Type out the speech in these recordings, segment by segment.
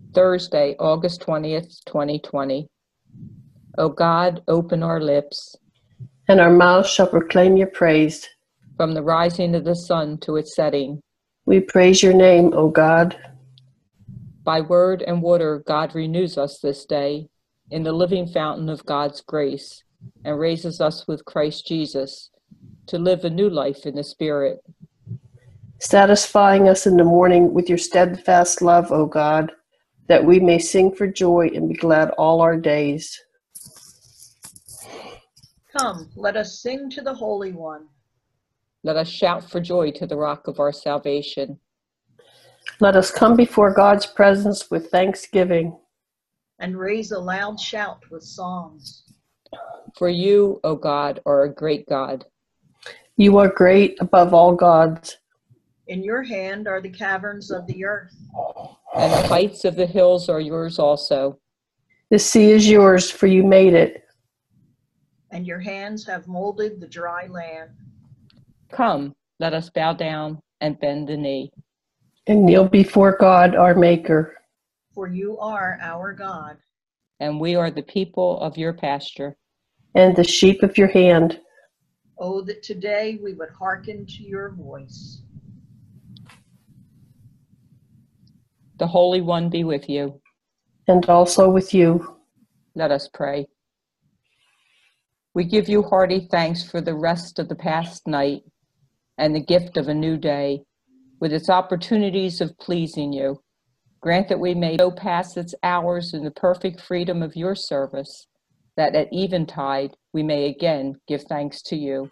Thursday, August 20th, 2020. O God, open our lips, and our mouths shall proclaim your praise. from the rising of the sun to its setting. We praise your name, O God. By word and water, God renews us this day in the living fountain of God's grace, and raises us with Christ Jesus to live a new life in the Spirit. Satisfying us in the morning with your steadfast love, O God, that we may sing for joy and be glad all our days. Come, let us sing to the Holy One. Let us shout for joy to the rock of our salvation. Let us come before God's presence with thanksgiving, And raise a loud shout with songs. For you, O God, are a great God. You are great above all gods. In your hand are the caverns of the earth. And the heights of the hills are yours also. The sea is yours, for you made it. And your hands have molded the dry land. Come, let us bow down and bend the knee. And kneel before God, our Maker. For you are our God. And we are the people of your pasture. And the sheep of your hand. Oh, that today we would hearken to your voice. The Holy One be with you. And also with you. Let us pray. We give you hearty thanks for the rest of the past night and the gift of a new day, with its opportunities of pleasing you. Grant that we may so pass its hours in the perfect freedom of your service, that at eventide we may again give thanks to you.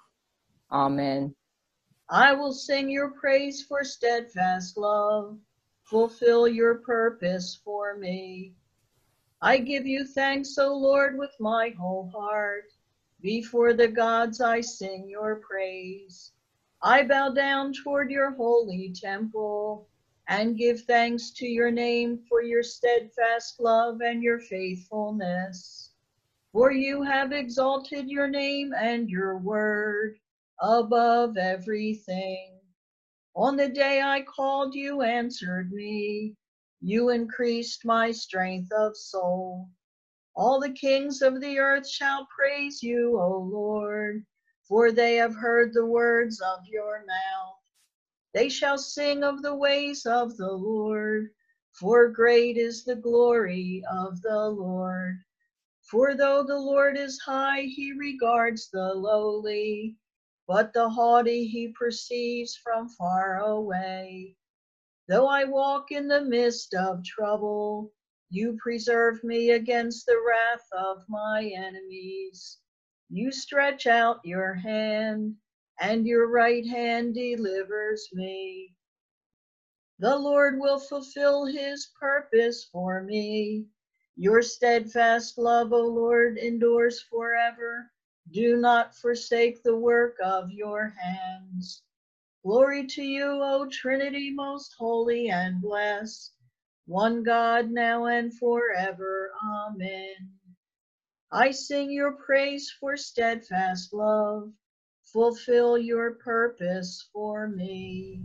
Amen. I will sing your praise for steadfast love. Fulfill your purpose for me. I give you thanks, O Lord, with my whole heart. Before the gods I sing your praise. I bow down toward your holy temple and give thanks to your name for your steadfast love and your faithfulness. For you have exalted your name and your word above everything. On the day I called, you answered me. You increased my strength of soul. All the kings of the earth shall praise you, O Lord, for they have heard the words of your mouth. They shall sing of the ways of the Lord, for great is the glory of the Lord. For though the Lord is high, he regards the lowly, but the haughty he perceives from far away. Though I walk in the midst of trouble, you preserve me against the wrath of my enemies. You stretch out your hand, and your right hand delivers me. The Lord will fulfill his purpose for me. Your steadfast love, O Lord, endures forever. Do not forsake the work of your hands. Glory to you, O Trinity, most holy and blessed, one God, now and forever. Amen. I sing your praise for steadfast love. Fulfill your purpose for me.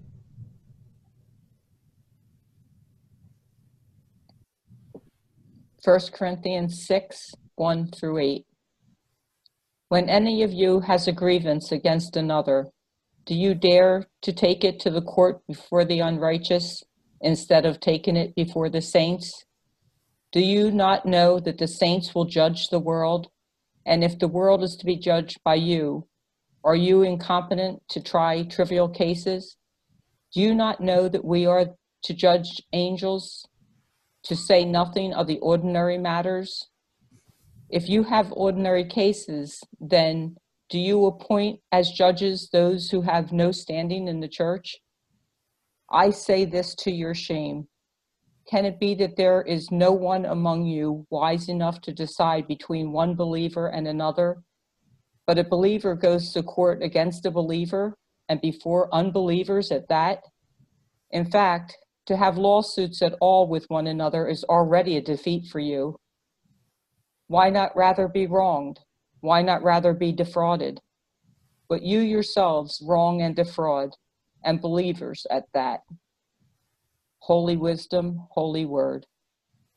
First Corinthians 6, 1 through 8. When any of you has a grievance against another, do you dare to take it to the court before the unrighteous instead of taking it before the saints? Do you not know that the saints will judge the world? And if the world is to be judged by you, are you incompetent to try trivial cases? Do you not know that we are to judge angels, to say nothing of the ordinary matters? If you have ordinary cases, then do you appoint as judges those who have no standing in the church? I say this to your shame. Can it be that there is no one among you wise enough to decide between one believer and another? But a believer goes to court against a believer, and before unbelievers at that? In fact, to have lawsuits at all with one another is already a defeat for you. Why not rather be wronged? Why not rather be defrauded? But you yourselves wrong and defraud, and believers at that. Holy wisdom, holy word.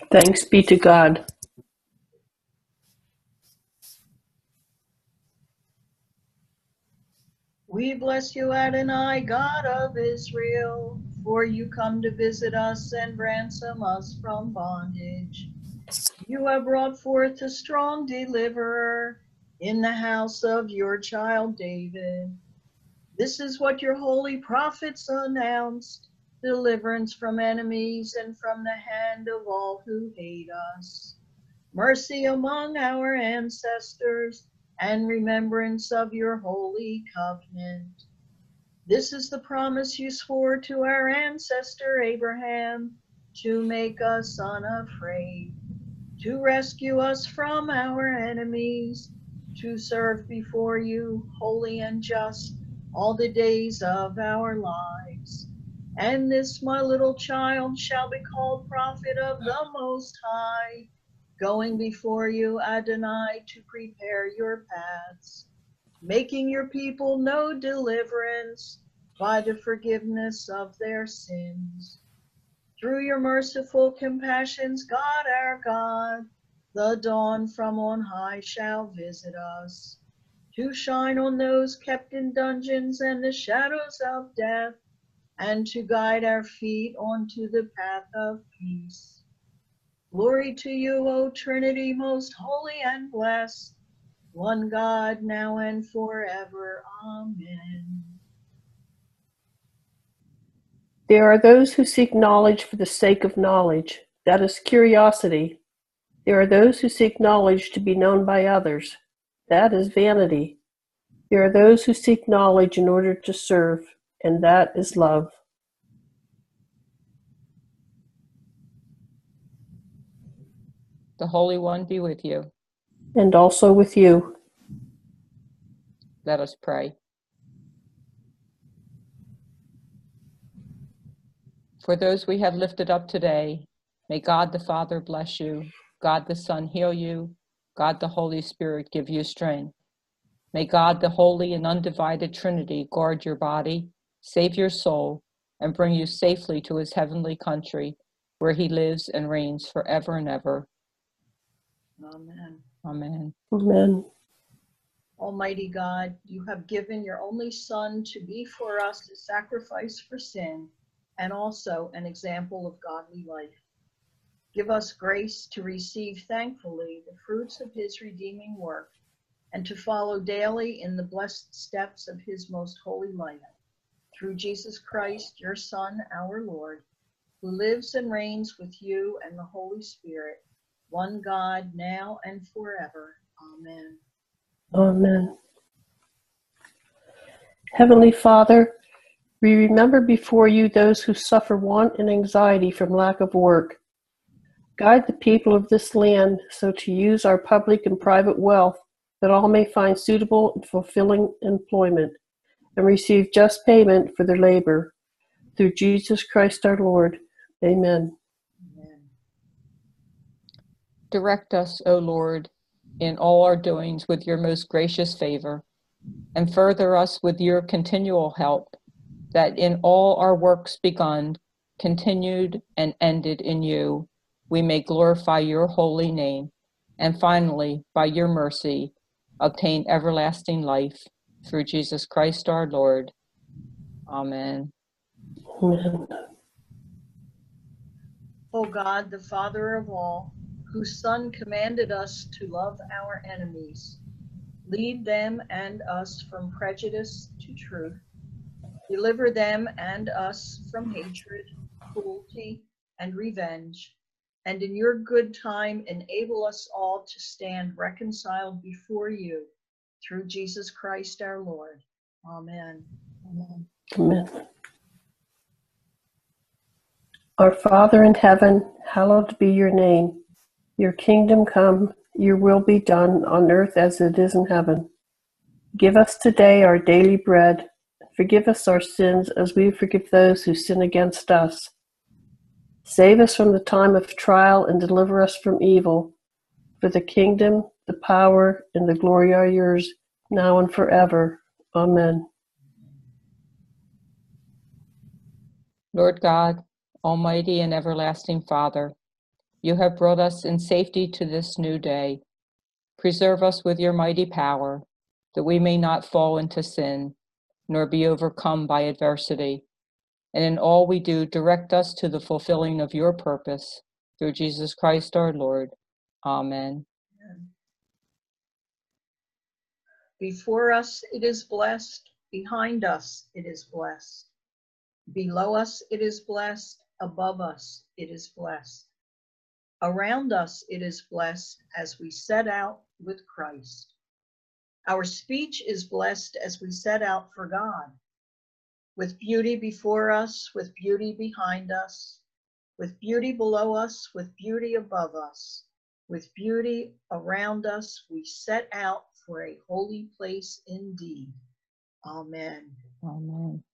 Thanks be to God. We bless you, Adonai, God of Israel, for you come to visit us and ransom us from bondage. You have brought forth a strong deliverer in the house of your child David. This is what your holy prophets announced, deliverance from enemies and from the hand of all who hate us, mercy among our ancestors, and remembrance of your holy covenant. This is the promise you swore to our ancestor Abraham, to make us unafraid, to rescue us from our enemies, to serve before you, holy and just, all the days of our lives. And this my little child shall be called prophet of the Most High, going before you, Adonai, to prepare your paths, making your people know deliverance by the forgiveness of their sins. Through your merciful compassions, God our God, the dawn from on high shall visit us, to shine on those kept in dungeons and the shadows of death, and to guide our feet onto the path of peace. Glory to you, O Trinity, most holy and blessed, one God, now and forever. Amen. There are those who seek knowledge for the sake of knowledge. That is curiosity. There are those who seek knowledge to be known by others. That is vanity. There are those who seek knowledge in order to serve, and that is love. The Holy One be with you. And also with you. Let us pray. For those we have lifted up today, may God the Father bless you, God the Son heal you, God the Holy Spirit give you strength. May God the Holy and Undivided Trinity guard your body, save your soul, and bring you safely to his heavenly country, where he lives and reigns forever and ever. Amen. Amen. Amen. Almighty God, you have given your only Son to be for us a sacrifice for sin and also an example of godly life. Give us grace to receive thankfully the fruits of his redeeming work and to follow daily in the blessed steps of his most holy life. Through Jesus Christ, your Son, our Lord, who lives and reigns with you and the Holy Spirit, one God, now and forever. Amen. Amen. Heavenly Father, we remember before you those who suffer want and anxiety from lack of work. Guide the people of this land so to use our public and private wealth that all may find suitable and fulfilling employment and receive just payment for their labor. Through Jesus Christ our Lord. Amen. Amen. Direct us, O Lord, in all our doings with your most gracious favor, and further us with your continual help, that in all our works begun, continued, and ended in you, we may glorify your holy name, and finally, by your mercy, obtain everlasting life, through Jesus Christ our Lord. Amen. Amen. O God, the Father of all, whose Son commanded us to love our enemies, lead them and us from prejudice to truth. Deliver them and us from hatred, cruelty, and revenge. And in your good time, enable us all to stand reconciled before you, through Jesus Christ our Lord. Amen. Amen. Amen. Our Father in heaven, hallowed be your name. Your kingdom come, your will be done on earth as it is in heaven. Give us today our daily bread. Forgive us our sins as we forgive those who sin against us. Save us from the time of trial and deliver us from evil. For the kingdom, the power, and the glory are yours, now and forever. Amen. Lord God, Almighty and everlasting Father, You have brought us in safety to this new day. Preserve us with your mighty power, that we may not fall into sin, nor be overcome by adversity. And in all we do, direct us to the fulfilling of your purpose, through Jesus Christ our Lord. Amen. Before us it is blessed, behind us it is blessed. Below us it is blessed, above us it is blessed. Around us it is blessed as we set out with Christ. Our speech is blessed as we set out for God, with beauty before us, with beauty behind us, with beauty below us, with beauty above us, with beauty around us, we set out for a holy place indeed. Amen. Amen.